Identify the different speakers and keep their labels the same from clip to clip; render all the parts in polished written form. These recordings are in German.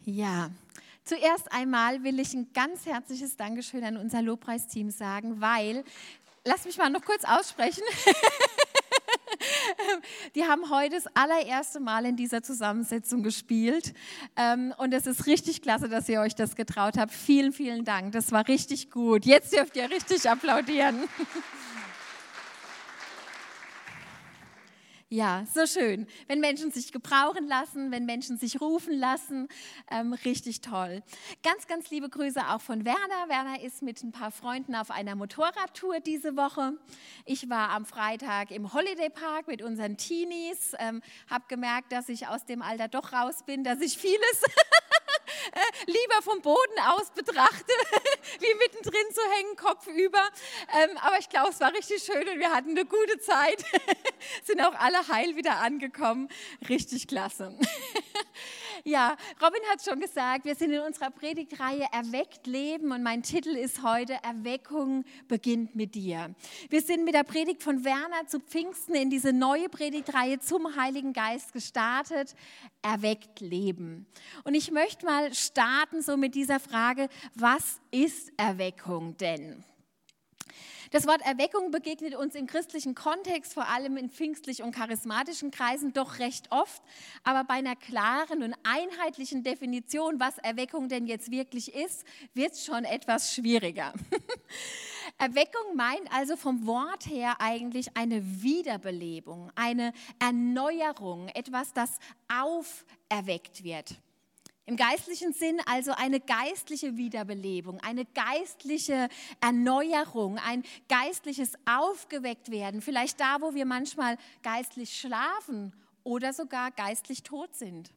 Speaker 1: Ja, zuerst einmal will ich ein ganz herzliches Dankeschön an unser Lobpreisteam sagen, weil, lass mich mal noch kurz aussprechen, die haben heute das allererste Mal in dieser Zusammensetzung gespielt und es ist richtig klasse, dass ihr euch das getraut habt. Vielen, vielen Dank, das war richtig gut. Jetzt dürft ihr richtig applaudieren. Ja, so schön, wenn Menschen sich gebrauchen lassen, wenn Menschen sich rufen lassen, richtig toll. Ganz, ganz liebe Grüße auch von Werner. Werner ist mit ein paar Freunden auf einer Motorradtour diese Woche. Ich war am Freitag im Holiday Park mit unseren Teenies, habe gemerkt, dass ich aus dem Alter doch raus bin, dass ich vieles lieber vom Boden aus betrachte, wie mittendrin zu hängen, kopfüber. Aber ich glaube, es war richtig schön und wir hatten eine gute Zeit. Sind auch alle heil wieder angekommen. Richtig klasse. Ja, Robin hat schon gesagt, wir sind in unserer Predigtreihe Erweckt Leben und mein Titel ist heute Erweckung beginnt mit dir. Wir sind mit der Predigt von Werner zu Pfingsten in diese neue Predigtreihe zum Heiligen Geist gestartet, Erweckt Leben. Und ich möchte mal starten so mit dieser Frage, was ist Erweckung denn? Das Wort Erweckung begegnet uns im christlichen Kontext, vor allem in pfingstlich und charismatischen Kreisen, doch recht oft. Aber bei einer klaren und einheitlichen Definition, was Erweckung denn jetzt wirklich ist, wird es schon etwas schwieriger. Erweckung meint also vom Wort her eigentlich eine Wiederbelebung, eine Erneuerung, etwas, das auferweckt wird. Im geistlichen Sinn also eine geistliche Wiederbelebung, eine geistliche Erneuerung, ein geistliches Aufgewecktwerden, vielleicht da, wo wir manchmal geistlich schlafen oder sogar geistlich tot sind.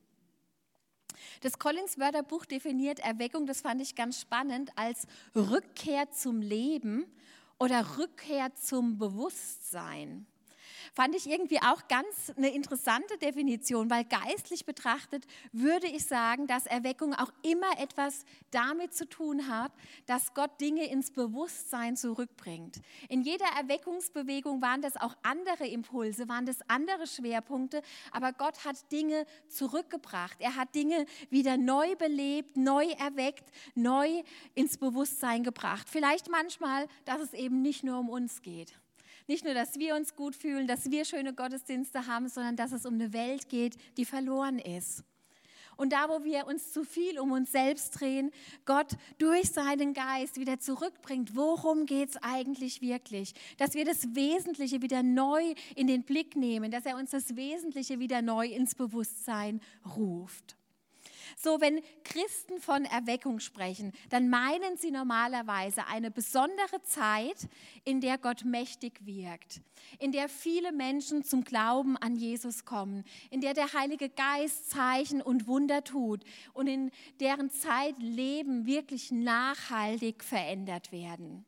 Speaker 1: Das Collins-Wörterbuch definiert Erweckung, das fand ich ganz spannend, als Rückkehr zum Leben oder Rückkehr zum Bewusstsein. Fand ich irgendwie auch ganz eine interessante Definition, weil geistlich betrachtet würde ich sagen, dass Erweckung auch immer etwas damit zu tun hat, dass Gott Dinge ins Bewusstsein zurückbringt. In jeder Erweckungsbewegung waren das auch andere Impulse, waren das andere Schwerpunkte, aber Gott hat Dinge zurückgebracht. Er hat Dinge wieder neu belebt, neu erweckt, neu ins Bewusstsein gebracht. Vielleicht manchmal, dass es eben nicht nur um uns geht. Nicht nur, dass wir uns gut fühlen, dass wir schöne Gottesdienste haben, sondern dass es um eine Welt geht, die verloren ist. Und da, wo wir uns zu viel um uns selbst drehen, Gott durch seinen Geist wieder zurückbringt, worum geht es eigentlich wirklich? Dass wir das Wesentliche wieder neu in den Blick nehmen, dass er uns das Wesentliche wieder neu ins Bewusstsein ruft. So, wenn Christen von Erweckung sprechen, dann meinen sie normalerweise eine besondere Zeit, in der Gott mächtig wirkt, in der viele Menschen zum Glauben an Jesus kommen, in der der Heilige Geist Zeichen und Wunder tut und in deren Zeit Leben wirklich nachhaltig verändert werden.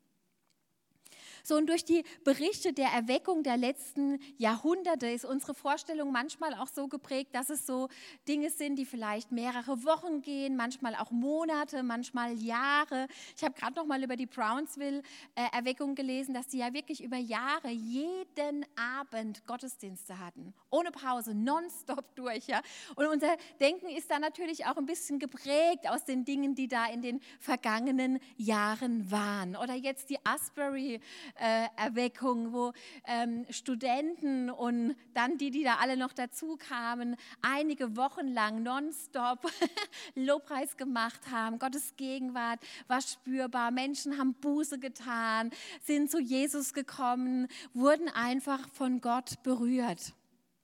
Speaker 1: So, und durch die Berichte der Erweckung der letzten Jahrhunderte ist unsere Vorstellung manchmal auch so geprägt, dass es so Dinge sind, die vielleicht mehrere Wochen gehen, manchmal auch Monate, manchmal Jahre. Ich habe gerade noch mal über die Brownsville-Erweckung gelesen, dass die ja wirklich über Jahre jeden Abend Gottesdienste hatten, ohne Pause, nonstop durch. Ja? Und unser Denken ist da natürlich auch ein bisschen geprägt aus den Dingen, die da in den vergangenen Jahren waren. Oder jetzt die Asbury-Erweckung, wo Studenten und dann die da alle noch dazu kamen, einige Wochen lang nonstop Lobpreis gemacht haben. Gottes Gegenwart war spürbar. Menschen haben Buße getan, sind zu Jesus gekommen, wurden einfach von Gott berührt.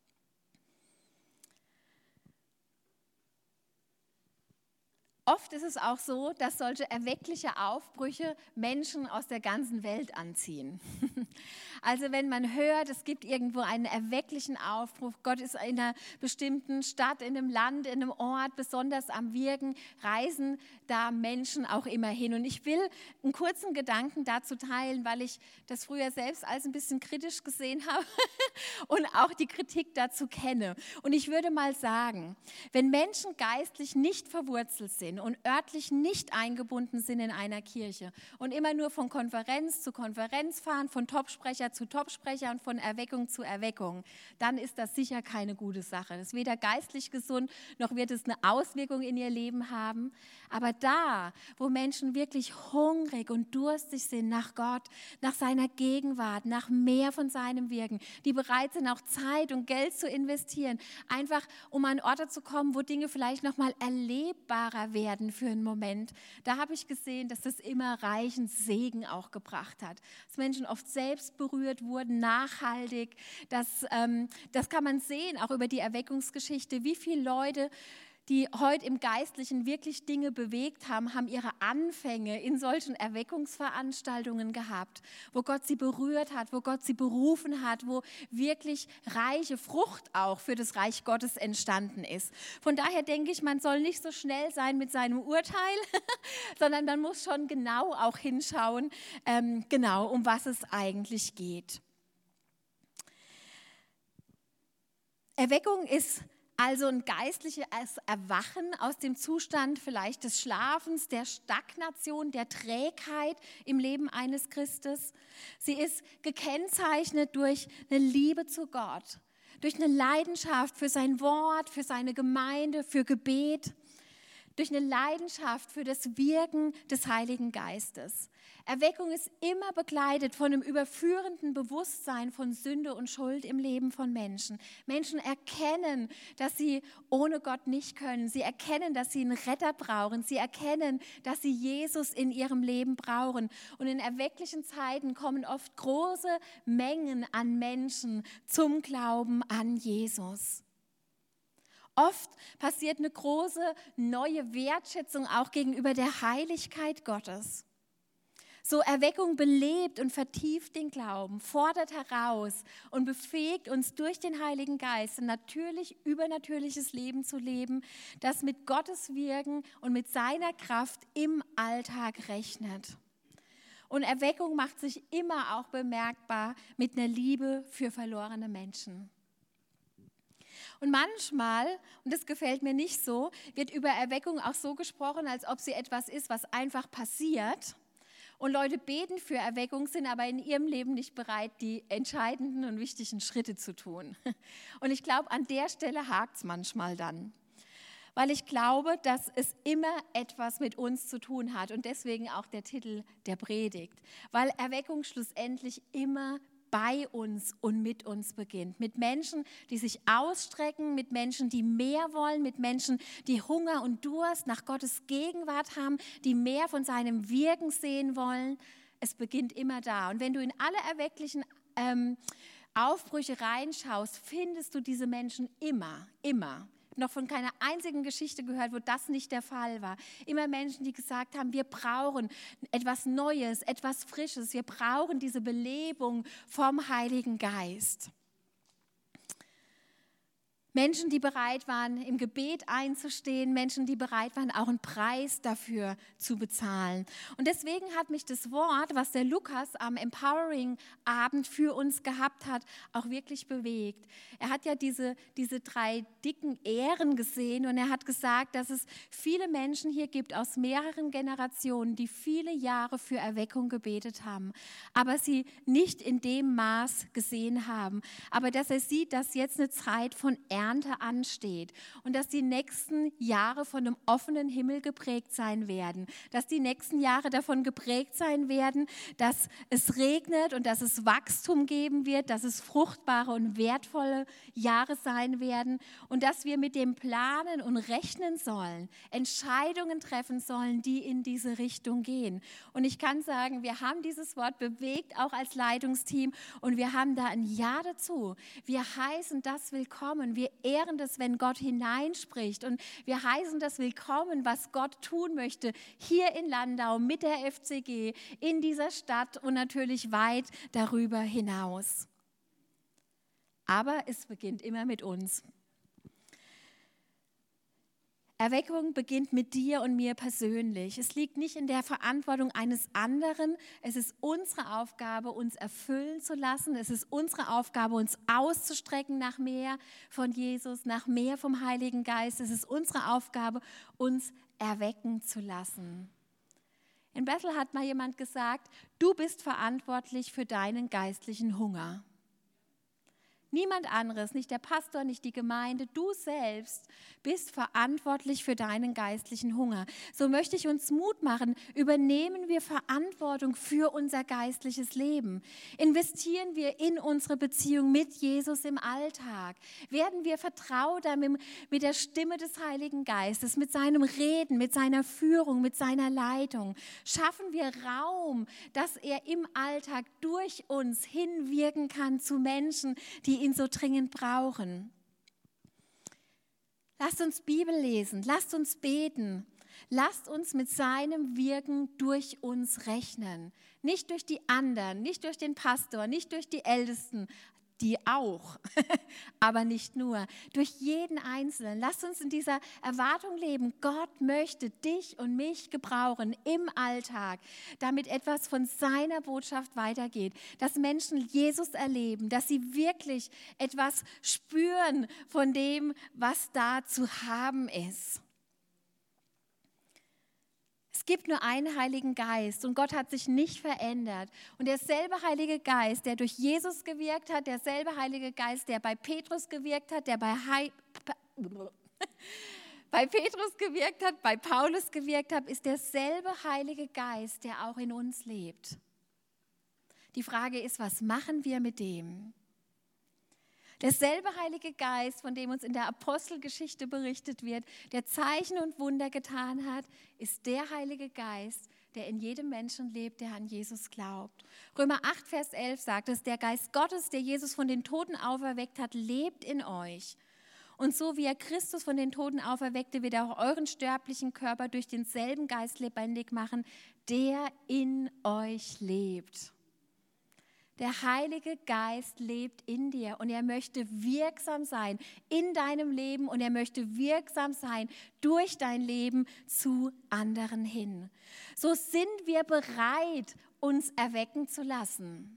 Speaker 1: Oft ist es auch so, dass solche erweckliche Aufbrüche Menschen aus der ganzen Welt anziehen. Also wenn man hört, es gibt irgendwo einen erwecklichen Aufbruch, Gott ist in einer bestimmten Stadt, in einem Land, in einem Ort besonders am Wirken, reisen da Menschen auch immer hin. Und ich will einen kurzen Gedanken dazu teilen, weil ich das früher selbst als ein bisschen kritisch gesehen habe und auch die Kritik dazu kenne. Und ich würde mal sagen, wenn Menschen geistlich nicht verwurzelt sind sind und örtlich nicht eingebunden sind in einer Kirche und immer nur von Konferenz zu Konferenz fahren, von Topsprecher zu Topsprecher und von Erweckung zu Erweckung, dann ist das sicher keine gute Sache. Das ist weder geistlich gesund, noch wird es eine Auswirkung in ihr Leben haben. Aber da, wo Menschen wirklich hungrig und durstig sind nach Gott, nach seiner Gegenwart, nach mehr von seinem Wirken, die bereit sind, auch Zeit und Geld zu investieren, einfach um an Orte zu kommen, wo Dinge vielleicht noch mal erlebbarer werden für einen Moment. Da habe ich gesehen, dass das immer reichen Segen auch gebracht hat. Dass Menschen oft selbst berührt wurden, nachhaltig. Das kann man sehen, auch über die Erweckungsgeschichte, wie viele Leute, die heute im Geistlichen wirklich Dinge bewegt haben, haben ihre Anfänge in solchen Erweckungsveranstaltungen gehabt, wo Gott sie berührt hat, wo Gott sie berufen hat, wo wirklich reiche Frucht auch für das Reich Gottes entstanden ist. Von daher denke ich, man soll nicht so schnell sein mit seinem Urteil, sondern man muss schon genau auch hinschauen, um was es eigentlich geht. Erweckung ist also ein geistliches Erwachen aus dem Zustand vielleicht des Schlafens, der Stagnation, der Trägheit im Leben eines Christes. Sie ist gekennzeichnet durch eine Liebe zu Gott, durch eine Leidenschaft für sein Wort, für seine Gemeinde, für Gebet, durch eine Leidenschaft für das Wirken des Heiligen Geistes. Erweckung ist immer begleitet von einem überführenden Bewusstsein von Sünde und Schuld im Leben von Menschen. Menschen erkennen, dass sie ohne Gott nicht können. Sie erkennen, dass sie einen Retter brauchen. Sie erkennen, dass sie Jesus in ihrem Leben brauchen. Und in erwecklichen Zeiten kommen oft große Mengen an Menschen zum Glauben an Jesus. Oft passiert eine große neue Wertschätzung auch gegenüber der Heiligkeit Gottes. So Erweckung belebt und vertieft den Glauben, fordert heraus und befähigt uns durch den Heiligen Geist, ein natürlich übernatürliches Leben zu leben, das mit Gottes Wirken und mit seiner Kraft im Alltag rechnet. Und Erweckung macht sich immer auch bemerkbar mit einer Liebe für verlorene Menschen. Und manchmal, und das gefällt mir nicht so, wird über Erweckung auch so gesprochen, als ob sie etwas ist, was einfach passiert. Und Leute beten für Erweckung, sind aber in ihrem Leben nicht bereit, die entscheidenden und wichtigen Schritte zu tun. Und ich glaube, an der Stelle hakt es manchmal dann. Weil ich glaube, dass es immer etwas mit uns zu tun hat. Und deswegen auch der Titel der Predigt. Weil Erweckung schlussendlich immer bei uns und mit uns beginnt. Mit Menschen, die sich ausstrecken, mit Menschen, die mehr wollen, mit Menschen, die Hunger und Durst nach Gottes Gegenwart haben, die mehr von seinem Wirken sehen wollen. Es beginnt immer da. Und wenn du in alle erwecklichen Aufbrüche reinschaust, findest du diese Menschen immer. Noch von keiner einzigen Geschichte gehört, wo das nicht der Fall war. Immer Menschen, die gesagt haben, wir brauchen etwas Neues, etwas Frisches. Wir brauchen diese Belebung vom Heiligen Geist. Menschen, die bereit waren, im Gebet einzustehen, Menschen, die bereit waren, auch einen Preis dafür zu bezahlen. Und deswegen hat mich das Wort, was der Lukas am Empowering-Abend für uns gehabt hat, auch wirklich bewegt. Er hat ja diese 3 dicken Ähren gesehen und er hat gesagt, dass es viele Menschen hier gibt aus mehreren Generationen, die viele Jahre für Erweckung gebetet haben, aber sie nicht in dem Maß gesehen haben. Aber dass er sieht, dass jetzt eine Zeit von Ernte ansteht und dass die nächsten Jahre von einem offenen Himmel geprägt sein werden, dass die nächsten Jahre davon geprägt sein werden, dass es regnet und dass es Wachstum geben wird, dass es fruchtbare und wertvolle Jahre sein werden und dass wir mit dem planen und rechnen sollen, Entscheidungen treffen sollen, die in diese Richtung gehen. Und ich kann sagen, wir haben dieses Wort bewegt, auch als Leitungsteam, und wir haben da ein Ja dazu. Wir heißen das willkommen. Wir ehren das, wenn Gott hineinspricht, und wir heißen das willkommen, was Gott tun möchte, hier in Landau mit der FCG, in dieser Stadt und natürlich weit darüber hinaus. Aber es beginnt immer mit uns. Erweckung beginnt mit dir und mir persönlich. Es liegt nicht in der Verantwortung eines anderen. Es ist unsere Aufgabe, uns erfüllen zu lassen. Es ist unsere Aufgabe, uns auszustrecken nach mehr von Jesus, nach mehr vom Heiligen Geist. Es ist unsere Aufgabe, uns erwecken zu lassen. In Bethel hat mal jemand gesagt, du bist verantwortlich für deinen geistlichen Hunger. Niemand anderes, nicht der Pastor, nicht die Gemeinde, du selbst bist verantwortlich für deinen geistlichen Hunger. So möchte ich uns Mut machen, übernehmen wir Verantwortung für unser geistliches Leben. Investieren wir in unsere Beziehung mit Jesus im Alltag. Werden wir vertrauter mit der Stimme des Heiligen Geistes, mit seinem Reden, mit seiner Führung, mit seiner Leitung. Schaffen wir Raum, dass er im Alltag durch uns hinwirken kann zu Menschen, die ihn so dringend brauchen. Lasst uns Bibel lesen, lasst uns beten, lasst uns mit seinem Wirken durch uns rechnen. Nicht durch die anderen, nicht durch den Pastor, nicht durch die Ältesten, die auch, aber nicht nur, durch jeden Einzelnen. Lasst uns in dieser Erwartung leben, Gott möchte dich und mich gebrauchen im Alltag, damit etwas von seiner Botschaft weitergeht, dass Menschen Jesus erleben, dass sie wirklich etwas spüren von dem, was da zu haben ist. Es gibt nur einen Heiligen Geist und Gott hat sich nicht verändert. Und derselbe Heilige Geist, der durch Jesus gewirkt hat, derselbe Heilige Geist, der bei Petrus gewirkt hat, der bei Petrus gewirkt hat, bei Paulus gewirkt hat, ist derselbe Heilige Geist, der auch in uns lebt. Die Frage ist, was machen wir mit dem? Derselbe Heilige Geist, von dem uns in der Apostelgeschichte berichtet wird, der Zeichen und Wunder getan hat, ist der Heilige Geist, der in jedem Menschen lebt, der an Jesus glaubt. Römer 8, Vers 11 sagt es, der Geist Gottes, der Jesus von den Toten auferweckt hat, lebt in euch. Und so wie er Christus von den Toten auferweckte, wird er auch euren sterblichen Körper durch denselben Geist lebendig machen, der in euch lebt. Der Heilige Geist lebt in dir und er möchte wirksam sein in deinem Leben und er möchte wirksam sein durch dein Leben zu anderen hin. So sind wir bereit, uns erwecken zu lassen.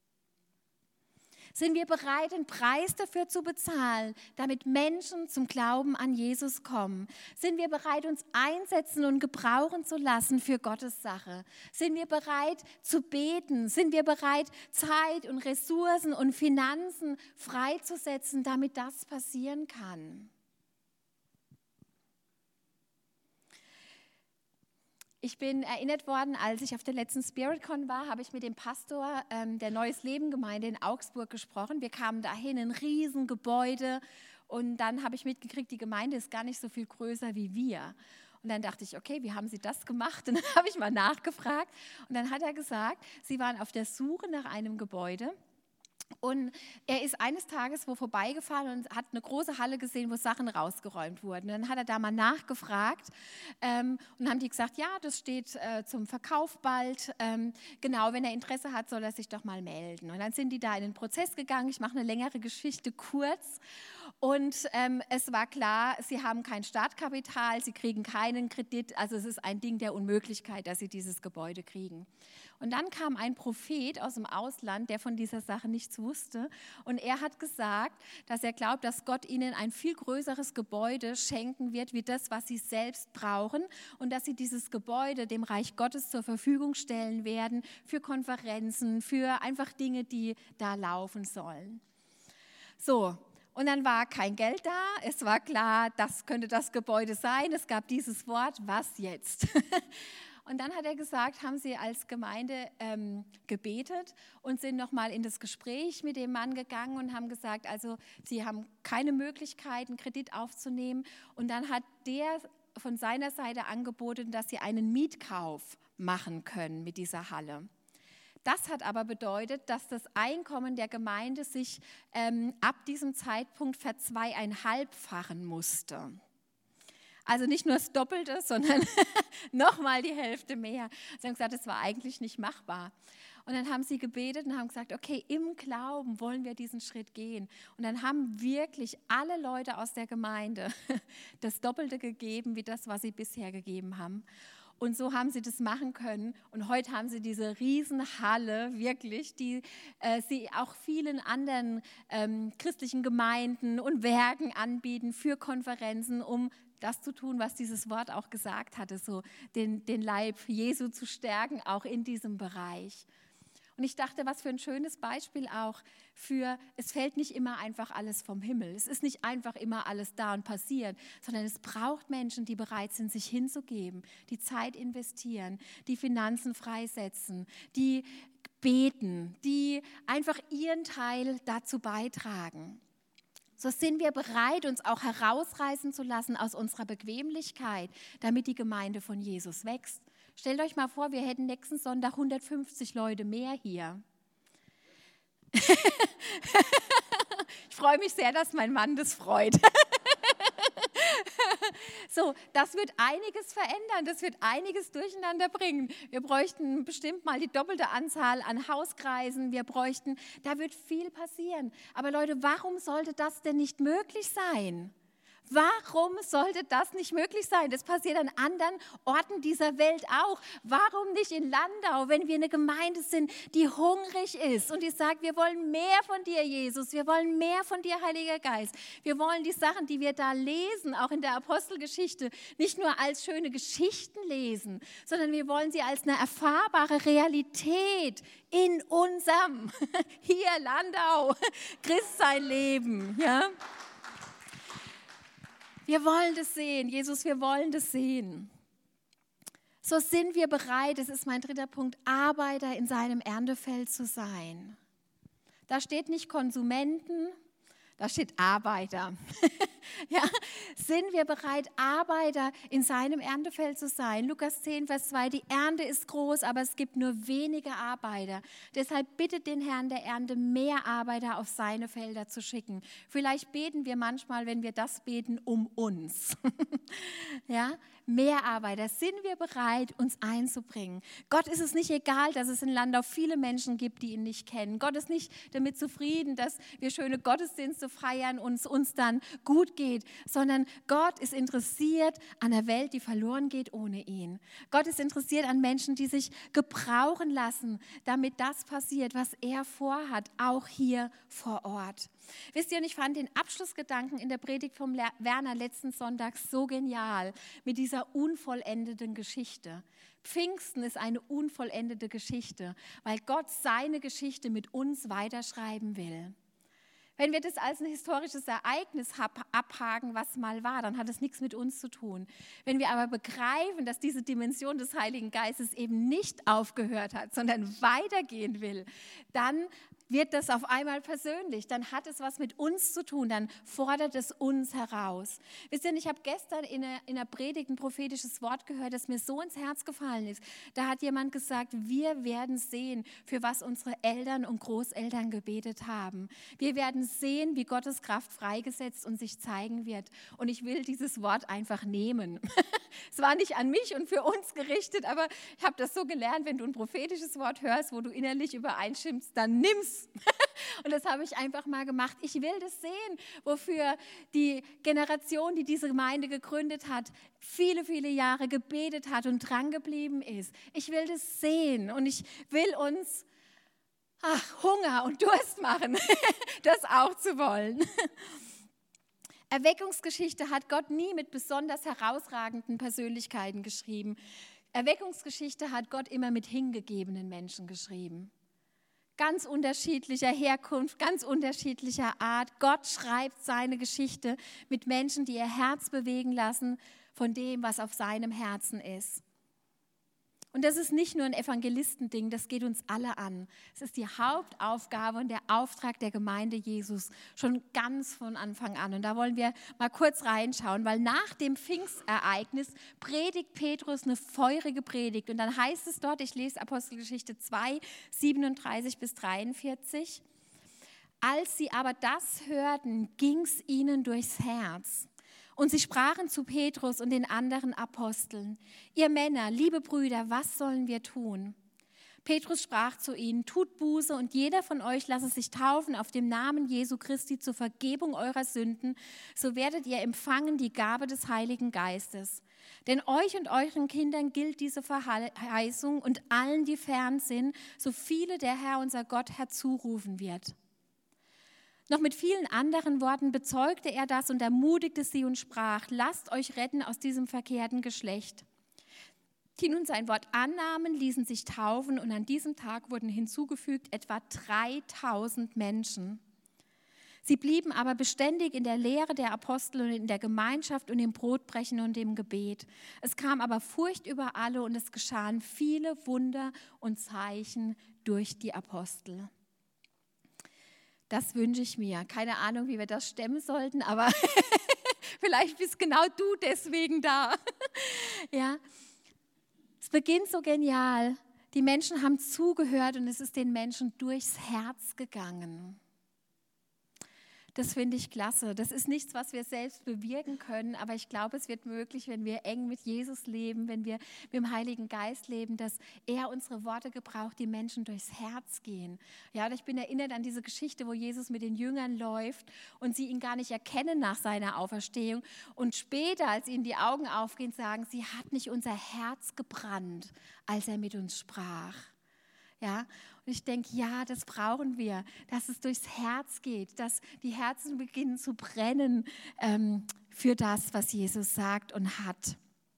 Speaker 1: Sind wir bereit, den Preis dafür zu bezahlen, damit Menschen zum Glauben an Jesus kommen? Sind wir bereit, uns einsetzen und gebrauchen zu lassen für Gottes Sache? Sind wir bereit zu beten? Sind wir bereit, Zeit und Ressourcen und Finanzen freizusetzen, damit das passieren kann? Ich bin erinnert worden, als ich auf der letzten SpiritCon war, habe ich mit dem Pastor der Neues Leben Gemeinde in Augsburg gesprochen. Wir kamen dahin, ein Riesengebäude und dann habe ich mitgekriegt, die Gemeinde ist gar nicht so viel größer wie wir. Und dann dachte ich, okay, wie haben Sie das gemacht? Und dann habe ich mal nachgefragt und dann hat er gesagt, Sie waren auf der Suche nach einem Gebäude. Und er ist eines Tages wo vorbeigefahren und hat eine große Halle gesehen, wo Sachen rausgeräumt wurden. Und dann hat er da mal nachgefragt und haben die gesagt, ja, das steht zum Verkauf bald. Genau, wenn er Interesse hat, soll er sich doch mal melden. Und dann sind die da in den Prozess gegangen. Ich mache eine längere Geschichte kurz. Und es war klar, sie haben kein Startkapital, sie kriegen keinen Kredit. Also es ist ein Ding der Unmöglichkeit, dass sie dieses Gebäude kriegen. Und dann kam ein Prophet aus dem Ausland, der von dieser Sache nichts wusste. Und er hat gesagt, dass er glaubt, dass Gott ihnen ein viel größeres Gebäude schenken wird, wie das, was sie selbst brauchen. Und dass sie dieses Gebäude dem Reich Gottes zur Verfügung stellen werden für Konferenzen, für einfach Dinge, die da laufen sollen. So. Und dann war kein Geld da, es war klar, das könnte das Gebäude sein, es gab dieses Wort, was jetzt? Und dann hat er gesagt, haben sie als Gemeinde gebetet und sind nochmal in das Gespräch mit dem Mann gegangen und haben gesagt, also sie haben keine Möglichkeit, einen Kredit aufzunehmen. Und dann hat der von seiner Seite angeboten, dass sie einen Mietkauf machen können mit dieser Halle. Das hat aber bedeutet, dass das Einkommen der Gemeinde sich ab diesem Zeitpunkt verzweieinhalbfachen musste. Also nicht nur das Doppelte, sondern nochmal die Hälfte mehr. Sie haben gesagt, das war eigentlich nicht machbar. Und dann haben sie gebetet und haben gesagt, okay, im Glauben wollen wir diesen Schritt gehen. Und dann haben wirklich alle Leute aus der Gemeinde das Doppelte gegeben, wie das, was sie bisher gegeben haben. Und so haben sie das machen können. Und heute haben sie diese Riesenhalle, wirklich, die sie auch vielen anderen christlichen Gemeinden und Werken anbieten für Konferenzen, um das zu tun, was dieses Wort auch gesagt hatte, so den Leib Jesu zu stärken, auch in diesem Bereich. Und ich dachte, was für ein schönes Beispiel auch für, es fällt nicht immer einfach alles vom Himmel. Es ist nicht einfach immer alles da und passiert, sondern es braucht Menschen, die bereit sind, sich hinzugeben, die Zeit investieren, die Finanzen freisetzen, die beten, die einfach ihren Teil dazu beitragen. So sind wir bereit, uns auch herausreißen zu lassen aus unserer Bequemlichkeit, damit die Gemeinde von Jesus wächst. Stellt euch mal vor, wir hätten nächsten Sonntag 150 Leute mehr hier. Ich freue mich sehr, dass mein Mann das freut. So, das wird einiges verändern, das wird einiges durcheinander bringen. Wir bräuchten bestimmt mal die doppelte Anzahl an Hauskreisen, da wird viel passieren. Aber Leute, warum sollte das denn nicht möglich sein? Warum sollte das nicht möglich sein? Das passiert an anderen Orten dieser Welt auch. Warum nicht in Landau, wenn wir eine Gemeinde sind, die hungrig ist und die sagt, wir wollen mehr von dir, Jesus, wir wollen mehr von dir, Heiliger Geist. Wir wollen die Sachen, die wir da lesen, auch in der Apostelgeschichte, nicht nur als schöne Geschichten lesen, sondern wir wollen sie als eine erfahrbare Realität in unserem, hier Landau, Christsein leben, ja. Wir wollen das sehen, Jesus, wir wollen das sehen. So sind wir bereit, das ist mein dritter Punkt, Arbeiter in seinem Erntefeld zu sein. Da steht nicht Konsumenten, da steht Arbeiter. Ja, sind wir bereit, Arbeiter in seinem Erntefeld zu sein? Lukas 10, Vers 2, die Ernte ist groß, aber es gibt nur wenige Arbeiter. Deshalb bittet den Herrn der Ernte, mehr Arbeiter auf seine Felder zu schicken. Vielleicht beten wir manchmal, wenn wir das beten, um uns. Ja, mehr Arbeiter. Sind wir bereit, uns einzubringen? Gott ist es nicht egal, dass es in Landau viele Menschen gibt, die ihn nicht kennen. Gott ist nicht damit zufrieden, dass wir schöne Gottesdienste feiern und uns dann gut geht, sondern Gott ist interessiert an einer Welt, die verloren geht ohne ihn. Gott ist interessiert an Menschen, die sich gebrauchen lassen, damit das passiert, was er vorhat, auch hier vor Ort. Wisst ihr, und ich fand den Abschlussgedanken in der Predigt vom Werner letzten Sonntag so genial, mit dieser unvollendeten Geschichte. Pfingsten ist eine unvollendete Geschichte, weil Gott seine Geschichte mit uns weiterschreiben will. Wenn wir das als ein historisches Ereignis abhaken, was mal war, dann hat es nichts mit uns zu tun. Wenn wir aber begreifen, dass diese Dimension des Heiligen Geistes eben nicht aufgehört hat, sondern weitergehen will, dann wird das auf einmal persönlich, dann hat es was mit uns zu tun, dann fordert es uns heraus. Wisst ihr, ich habe gestern in einer Predigt ein prophetisches Wort gehört, das mir so ins Herz gefallen ist. Da hat jemand gesagt, wir werden sehen, für was unsere Eltern und Großeltern gebetet haben. Wir werden sehen, wie Gottes Kraft freigesetzt und sich zeigen wird. Und ich will dieses Wort einfach nehmen. Es war nicht an mich und für uns gerichtet, aber ich habe das so gelernt, wenn du ein prophetisches Wort hörst, wo du innerlich übereinstimmst, dann nimm's. Und das habe ich einfach mal gemacht. Ich will das sehen, wofür die Generation, die diese Gemeinde gegründet hat, viele, viele Jahre gebetet hat und dran geblieben ist. Ich will das sehen und ich will uns Hunger und Durst machen, das auch zu wollen. Erweckungsgeschichte hat Gott nie mit besonders herausragenden Persönlichkeiten geschrieben. Erweckungsgeschichte hat Gott immer mit hingegebenen Menschen geschrieben. Ganz unterschiedlicher Herkunft, ganz unterschiedlicher Art. Gott schreibt seine Geschichte mit Menschen, die ihr Herz bewegen lassen von dem, was auf seinem Herzen ist. Und das ist nicht nur ein Evangelistending, das geht uns alle an. Es ist die Hauptaufgabe und der Auftrag der Gemeinde Jesus schon ganz von Anfang an. Und da wollen wir mal kurz reinschauen, weil nach dem Pfingstereignis predigt Petrus eine feurige Predigt. Und dann heißt es dort, ich lese Apostelgeschichte 2, 37 bis 43. Als sie aber das hörten, ging es ihnen durchs Herz. Und sie sprachen zu Petrus und den anderen Aposteln: Ihr Männer, liebe Brüder, was sollen wir tun? Petrus sprach zu ihnen: Tut Buße und jeder von euch lasse sich taufen auf dem Namen Jesu Christi zur Vergebung eurer Sünden, so werdet ihr empfangen die Gabe des Heiligen Geistes. Denn euch und euren Kindern gilt diese Verheißung und allen, die fern sind, so viele der Herr unser Gott herzurufen wird. Noch mit vielen anderen Worten bezeugte er das und ermutigte sie und sprach: Lasst euch retten aus diesem verkehrten Geschlecht. Die nun sein Wort annahmen, ließen sich taufen und an diesem Tag wurden hinzugefügt etwa 3000 Menschen. Sie blieben aber beständig in der Lehre der Apostel und in der Gemeinschaft und im Brotbrechen und im Gebet. Es kam aber Furcht über alle und es geschahen viele Wunder und Zeichen durch die Apostel. Das wünsche ich mir. Keine Ahnung, wie wir das stemmen sollten, aber vielleicht bist genau du deswegen da. Ja. Es beginnt so genial. Die Menschen haben zugehört und es ist den Menschen durchs Herz gegangen. Das finde ich klasse. Das ist nichts, was wir selbst bewirken können, aber ich glaube, es wird möglich, wenn wir eng mit Jesus leben, wenn wir mit dem Heiligen Geist leben, dass er unsere Worte gebraucht, die Menschen durchs Herz gehen. Ja, und ich bin erinnert an diese Geschichte, wo Jesus mit den Jüngern läuft und sie ihn gar nicht erkennen nach seiner Auferstehung. Und später, als ihnen die Augen aufgehen, sagen sie: Hat nicht unser Herz gebrannt, als er mit uns sprach? Ja, und ich denke, ja, das brauchen wir, dass es durchs Herz geht, dass die Herzen beginnen zu brennen für das, was Jesus sagt und hat.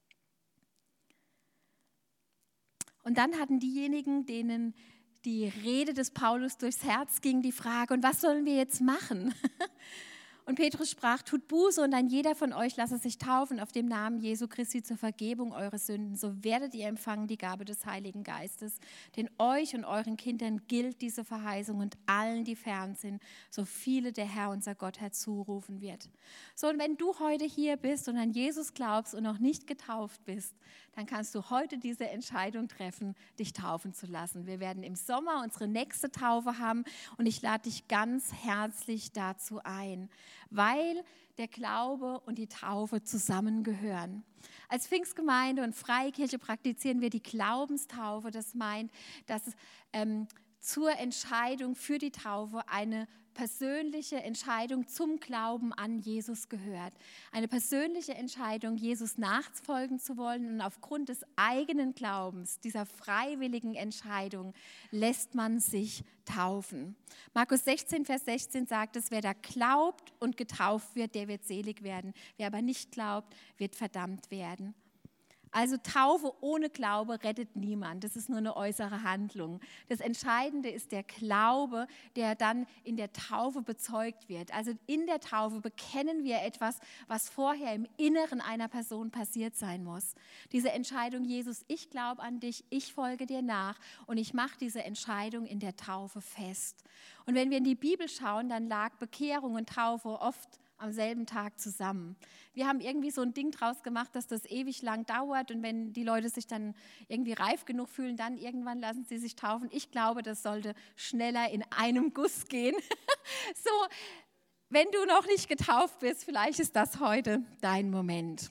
Speaker 1: Und dann hatten diejenigen, denen die Rede des Paulus durchs Herz ging, die Frage: Und was sollen wir jetzt machen? Und Petrus sprach: Tut Buße und ein jeder von euch lasse sich taufen auf dem Namen Jesu Christi zur Vergebung eurer Sünden. So werdet ihr empfangen die Gabe des Heiligen Geistes. Denn euch und euren Kindern gilt diese Verheißung und allen, die fern sind, so viele der Herr unser Gott herzurufen wird. So, und wenn du heute hier bist und an Jesus glaubst und noch nicht getauft bist, dann kannst du heute diese Entscheidung treffen, dich taufen zu lassen. Wir werden im Sommer unsere nächste Taufe haben und ich lade dich ganz herzlich dazu ein, weil der Glaube und die Taufe zusammengehören. Als Pfingstgemeinde und Freikirche praktizieren wir die Glaubenstaufe. Das meint, dass zur Entscheidung für die Taufe eine persönliche Entscheidung zum Glauben an Jesus gehört. Eine persönliche Entscheidung, Jesus nachfolgen zu wollen, und aufgrund des eigenen Glaubens, dieser freiwilligen Entscheidung, lässt man sich taufen. Markus 16, Vers 16 sagt es: Wer da glaubt und getauft wird, der wird selig werden. Wer aber nicht glaubt, wird verdammt werden. Also Taufe ohne Glaube rettet niemand. Das ist nur eine äußere Handlung. Das Entscheidende ist der Glaube, der dann in der Taufe bezeugt wird. Also in der Taufe bekennen wir etwas, was vorher im Inneren einer Person passiert sein muss. Diese Entscheidung: Jesus, ich glaube an dich, ich folge dir nach, und ich mache diese Entscheidung in der Taufe fest. Und wenn wir in die Bibel schauen, dann lag Bekehrung und Taufe oft am selben Tag zusammen. Wir haben irgendwie so ein Ding draus gemacht, dass das ewig lang dauert, und wenn die Leute sich dann irgendwie reif genug fühlen, dann irgendwann lassen sie sich taufen. Ich glaube, das sollte schneller in einem Guss gehen. So, wenn du noch nicht getauft bist, vielleicht ist das heute dein Moment.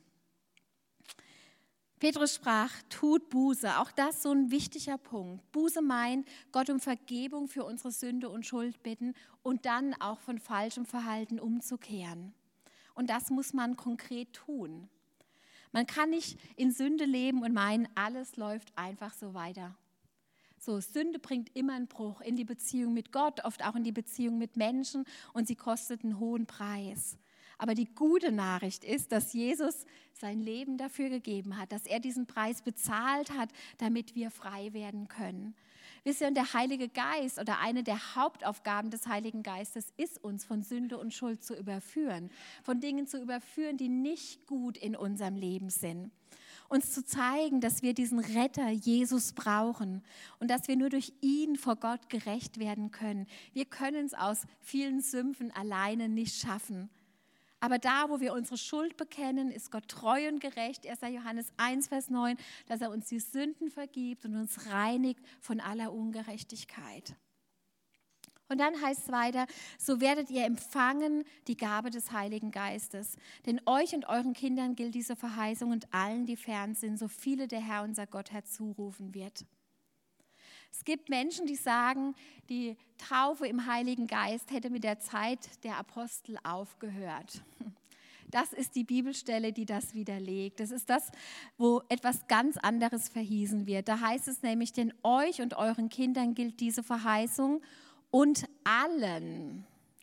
Speaker 1: Petrus sprach: Tut Buße. Auch das so ein wichtiger Punkt. Buße meint, Gott um Vergebung für unsere Sünde und Schuld bitten und dann auch von falschem Verhalten umzukehren. Und das muss man konkret tun. Man kann nicht in Sünde leben und meinen, alles läuft einfach so weiter. So, Sünde bringt immer einen Bruch in die Beziehung mit Gott, oft auch in die Beziehung mit Menschen, und sie kostet einen hohen Preis. Aber die gute Nachricht ist, dass Jesus sein Leben dafür gegeben hat, dass er diesen Preis bezahlt hat, damit wir frei werden können. Wisst ihr, und der Heilige Geist, oder eine der Hauptaufgaben des Heiligen Geistes ist, uns von Sünde und Schuld zu überführen, von Dingen zu überführen, die nicht gut in unserem Leben sind. Uns zu zeigen, dass wir diesen Retter Jesus brauchen und dass wir nur durch ihn vor Gott gerecht werden können. Wir können es aus vielen Sümpfen alleine nicht schaffen. Aber da, wo wir unsere Schuld bekennen, ist Gott treu und gerecht, 1. Johannes 1, Vers 9, dass er uns die Sünden vergibt und uns reinigt von aller Ungerechtigkeit. Und dann heißt es weiter: So werdet ihr empfangen die Gabe des Heiligen Geistes. Denn euch und euren Kindern gilt diese Verheißung und allen, die fern sind, so viele der Herr unser Gott herzurufen wird. Es gibt Menschen, die sagen, die Taufe im Heiligen Geist hätte mit der Zeit der Apostel aufgehört. Das ist die Bibelstelle, die das widerlegt. Das ist das, wo etwas ganz anderes verheißen wird. Da heißt es nämlich, denn euch und euren Kindern gilt diese Verheißung und allen,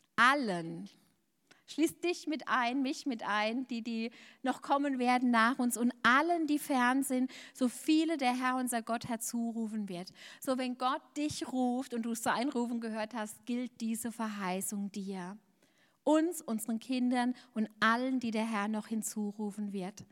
Speaker 1: schließt dich mit ein, mich mit ein, die noch kommen werden nach uns und allen, die fern sind, so viele der Herr, unser Gott, herzurufen wird. So, wenn Gott dich ruft und du sein Rufen gehört hast, gilt diese Verheißung dir. Uns, unseren Kindern und allen, die der Herr noch hinzurufen wird.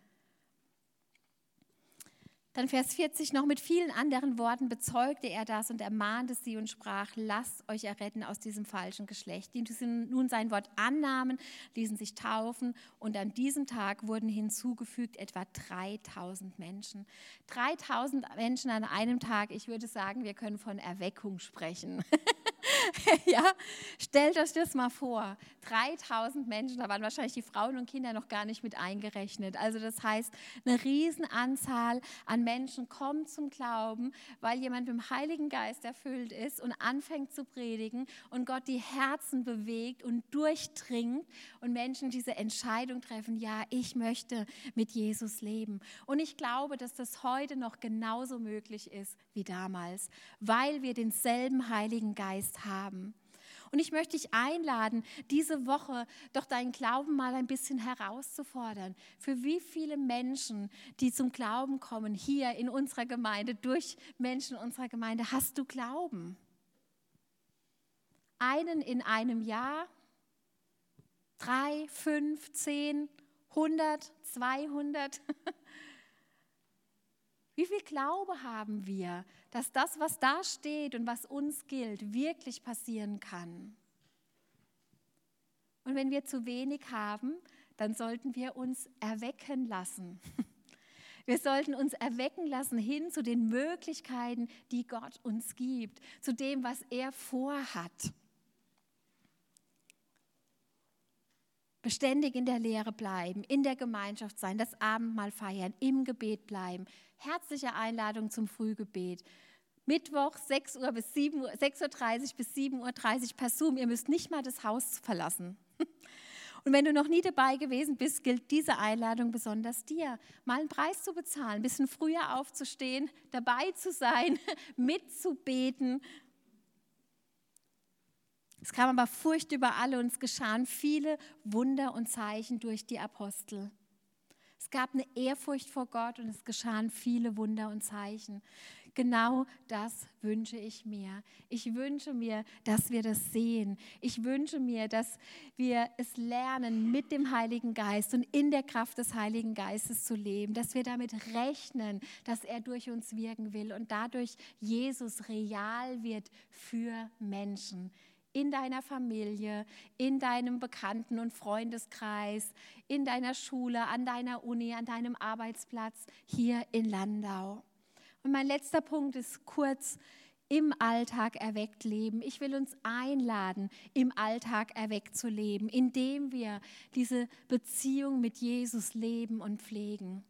Speaker 1: Dann Vers 40, noch mit vielen anderen Worten bezeugte er das und ermahnte sie und sprach, lasst euch erretten aus diesem falschen Geschlecht. Die nun sein Wort annahmen, ließen sich taufen und an diesem Tag wurden hinzugefügt etwa 3000 Menschen. 3000 Menschen an einem Tag, ich würde sagen, wir können von Erweckung sprechen. Ja, stellt euch das mal vor, 3000 Menschen, da waren wahrscheinlich die Frauen und Kinder noch gar nicht mit eingerechnet. Also das heißt, eine Riesenanzahl an Menschen kommt zum Glauben, weil jemand mit dem Heiligen Geist erfüllt ist und anfängt zu predigen und Gott die Herzen bewegt und durchdringt und Menschen diese Entscheidung treffen, ja, ich möchte mit Jesus leben. Und ich glaube, dass das heute noch genauso möglich ist wie damals, weil wir denselben Heiligen Geist haben. Und ich möchte dich einladen, diese Woche doch deinen Glauben mal ein bisschen herauszufordern. Für wie viele Menschen, die zum Glauben kommen, hier in unserer Gemeinde, durch Menschen unserer Gemeinde, hast du Glauben? Einen in einem Jahr? 3, 5, 10, 100, 200? Wie viel Glaube haben wir, dass das, was da steht und was uns gilt, wirklich passieren kann? Und wenn wir zu wenig haben, dann sollten wir uns erwecken lassen. Wir sollten uns erwecken lassen hin zu den Möglichkeiten, die Gott uns gibt, zu dem, was er vorhat. Beständig in der Lehre bleiben, in der Gemeinschaft sein, das Abendmahl feiern, im Gebet bleiben. Herzliche Einladung zum Frühgebet. Mittwoch 6:30 Uhr bis 7:30 Uhr per Zoom. Ihr müsst nicht mal das Haus verlassen. Und wenn du noch nie dabei gewesen bist, gilt diese Einladung besonders dir, mal einen Preis zu bezahlen, ein bisschen früher aufzustehen, dabei zu sein, mitzubeten. Es kam aber Furcht über alle und es geschahen viele Wunder und Zeichen durch die Apostel. Es gab eine Ehrfurcht vor Gott und es geschahen viele Wunder und Zeichen. Genau das wünsche ich mir. Ich wünsche mir, dass wir das sehen. Ich wünsche mir, dass wir es lernen, mit dem Heiligen Geist und in der Kraft des Heiligen Geistes zu leben, dass wir damit rechnen, dass er durch uns wirken will und dadurch Jesus real wird für Menschen. In deiner Familie, in deinem Bekannten- und Freundeskreis, in deiner Schule, an deiner Uni, an deinem Arbeitsplatz hier in Landau. Und mein letzter Punkt ist kurz, im Alltag erweckt leben. Ich will uns einladen, im Alltag erweckt zu leben, indem wir diese Beziehung mit Jesus leben und pflegen.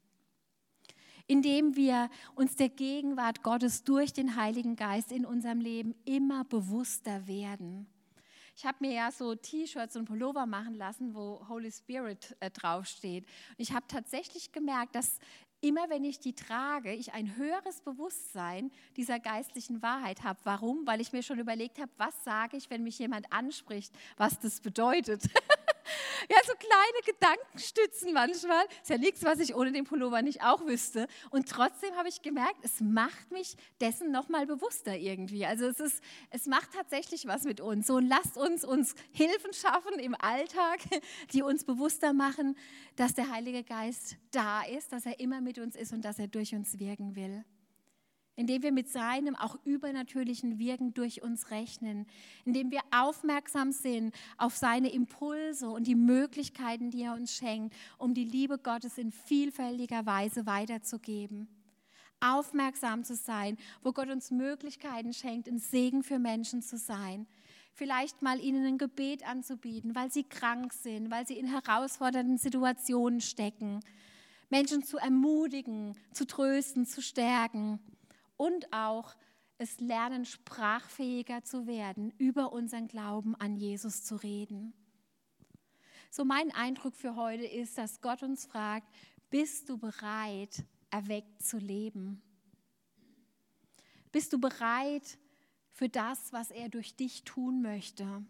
Speaker 1: Indem wir uns der Gegenwart Gottes durch den Heiligen Geist in unserem Leben immer bewusster werden. Ich habe mir ja so T-Shirts und Pullover machen lassen, wo Holy Spirit draufsteht. Und ich habe tatsächlich gemerkt, dass immer wenn ich die trage, ich ein höheres Bewusstsein dieser geistlichen Wahrheit habe. Warum? Weil ich mir schon überlegt habe, was sage ich, wenn mich jemand anspricht, was das bedeutet. Ja, so kleine Gedankenstützen manchmal. Ist ja nichts, was ich ohne den Pullover nicht auch wüsste. Und trotzdem habe ich gemerkt, es macht mich dessen nochmal bewusster irgendwie. Also es macht tatsächlich was mit uns. So, und lasst uns Hilfen schaffen im Alltag, die uns bewusster machen, dass der Heilige Geist da ist, dass er immer mit uns ist und dass er durch uns wirken will. Indem wir mit seinem auch übernatürlichen Wirken durch uns rechnen, indem wir aufmerksam sind auf seine Impulse und die Möglichkeiten, die er uns schenkt, um die Liebe Gottes in vielfältiger Weise weiterzugeben. Aufmerksam zu sein, wo Gott uns Möglichkeiten schenkt, ein Segen für Menschen zu sein. Vielleicht mal ihnen ein Gebet anzubieten, weil sie krank sind, weil sie in herausfordernden Situationen stecken. Menschen zu ermutigen, zu trösten, zu stärken. Und auch es lernen, sprachfähiger zu werden, über unseren Glauben an Jesus zu reden. So mein Eindruck für heute ist, dass Gott uns fragt, bist du bereit, erweckt zu leben? Bist du bereit für das, was er durch dich tun möchte?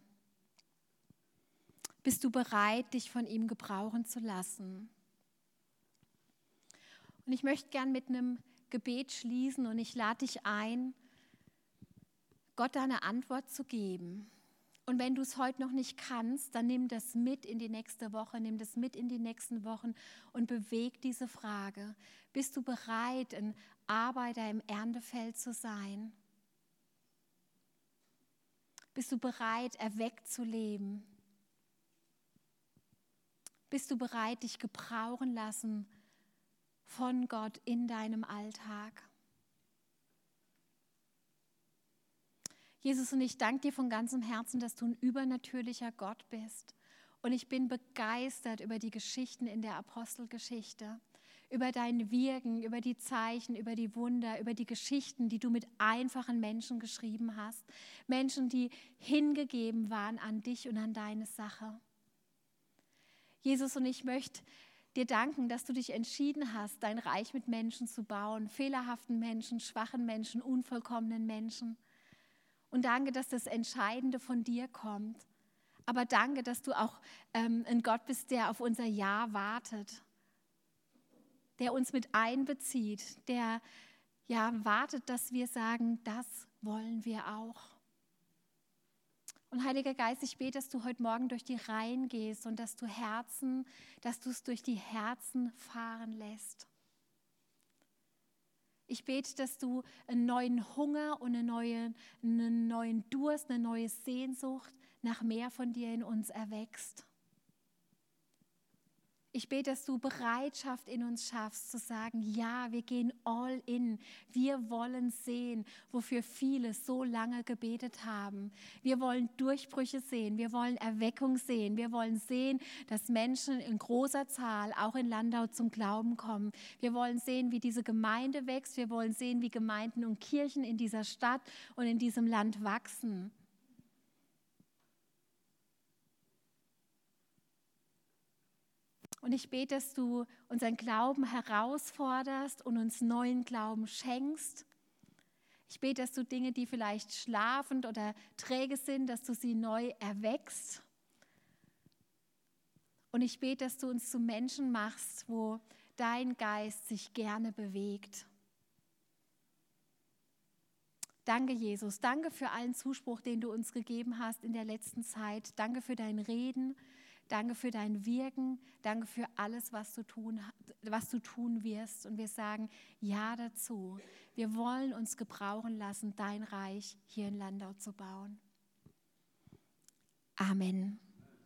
Speaker 1: Bist du bereit, dich von ihm gebrauchen zu lassen? Und ich möchte gern mit einem Gebet schließen und ich lade dich ein, Gott eine Antwort zu geben. Und wenn du es heute noch nicht kannst, dann nimm das mit in die nächste Woche, nimm das mit in die nächsten Wochen und beweg diese Frage. Bist du bereit, ein Arbeiter im Erntefeld zu sein? Bist du bereit, erweckt zu leben? Bist du bereit, dich gebrauchen lassen von Gott in deinem Alltag? Jesus, und ich danke dir von ganzem Herzen, dass du ein übernatürlicher Gott bist. Und ich bin begeistert über die Geschichten in der Apostelgeschichte, über dein Wirken, über die Zeichen, über die Wunder, über die Geschichten, die du mit einfachen Menschen geschrieben hast. Menschen, die hingegeben waren an dich und an deine Sache. Jesus, und ich möchte dir danken, dass du dich entschieden hast, dein Reich mit Menschen zu bauen, fehlerhaften Menschen, schwachen Menschen, unvollkommenen Menschen. Und danke, dass das Entscheidende von dir kommt. Aber danke, dass du auch ein Gott bist, der auf unser Ja wartet, der uns mit einbezieht, der wartet, dass wir sagen, das wollen wir auch. Und Heiliger Geist, ich bete, dass du heute Morgen durch die Reihen gehst und dass du es durch die Herzen fahren lässt. Ich bete, dass du einen neuen Hunger und einen neuen Durst, eine neue Sehnsucht nach mehr von dir in uns erweckst. Ich bete, dass du Bereitschaft in uns schaffst, zu sagen, ja, wir gehen all in. Wir wollen sehen, wofür viele so lange gebetet haben. Wir wollen Durchbrüche sehen, wir wollen Erweckung sehen. Wir wollen sehen, dass Menschen in großer Zahl auch in Landau zum Glauben kommen. Wir wollen sehen, wie diese Gemeinde wächst. Wir wollen sehen, wie Gemeinden und Kirchen in dieser Stadt und in diesem Land wachsen. Und ich bete, dass du unseren Glauben herausforderst und uns neuen Glauben schenkst. Ich bete, dass du Dinge, die vielleicht schlafend oder träge sind, dass du sie neu erweckst. Und ich bete, dass du uns zu Menschen machst, wo dein Geist sich gerne bewegt. Danke, Jesus. Danke für allen Zuspruch, den du uns gegeben hast in der letzten Zeit. Danke für dein Reden. Danke für dein Wirken, danke für alles, was du tun wirst. Und wir sagen Ja dazu. Wir wollen uns gebrauchen lassen, dein Reich hier in Landau zu bauen. Amen.